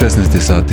16 sati.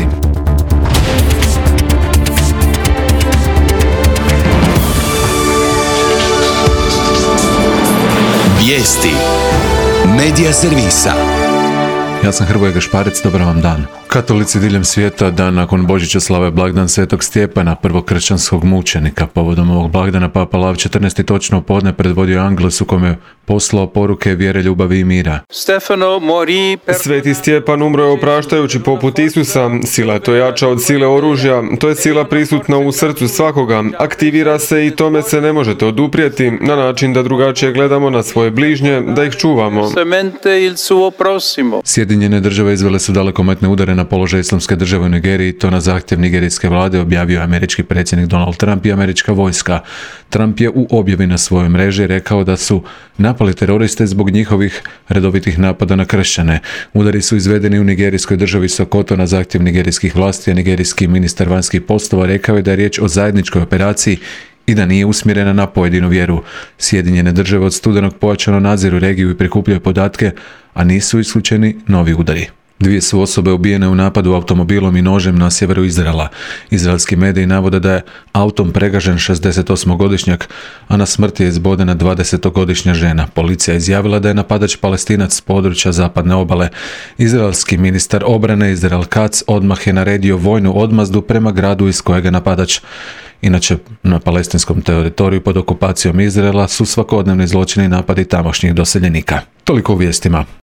Vijesti Medija servisa. Ja sam Hrvoje Gašparec, dobar vam dan. Katolici diljem svijeta dan nakon Božića slave blagdan Svetog Stjepana, prvog kršćanskog mučenika. Povodom ovog blagdana Papa Lav 14. točno u podne predvodio Angelus u kome poslao poruke vjere, ljubavi i mira. Sveti Stjepan umro je opraštajući poput Isusa. Sila je to jača od sile oružja. To je sila prisutna u srcu svakoga. Aktivira se i tome se ne možete oduprijeti na način da drugačije gledamo na svoje bližnje, da ih čuvamo. Sjedinjene države izvele su dalekometne udare na položaj Islamske države u Nigeriji, to na zahtjev nigerijske vlade objavio američki predsjednik Donald Trump i američka vojska. Trump je u objavi na svojoj mreži rekao da su napali teroriste zbog njihovih redovitih napada na kršćane. Udari su izvedeni u nigerijskoj državi Sokoto na zahtjev nigerijskih vlasti, a nigerijski ministar vanjskih poslova rekao je da je riječ o zajedničkoj operaciji i da nije usmjerena na pojedinu vjeru. Sjedinjene države od studenog pojačano nadziru regiju i prikupljaju podatke, a nisu isključeni novi udari. 2 su osobe ubijene u napadu automobilom i nožem na sjeveru Izraela. Izraelski mediji navode da je autom pregažen 68-godišnjak, a na smrt je izbodena 20-godišnja žena. Policija je izjavila da je napadač Palestinac s područja zapadne obale. Izraelski ministar obrane Izrael Katz odmah je naredio vojnu odmazdu prema gradu iz kojeg je napadač. Inače, na palestinskom teritoriju pod okupacijom Izraela su svakodnevni zločini i napadi tamošnjih doseljenika. Toliko u vijestima.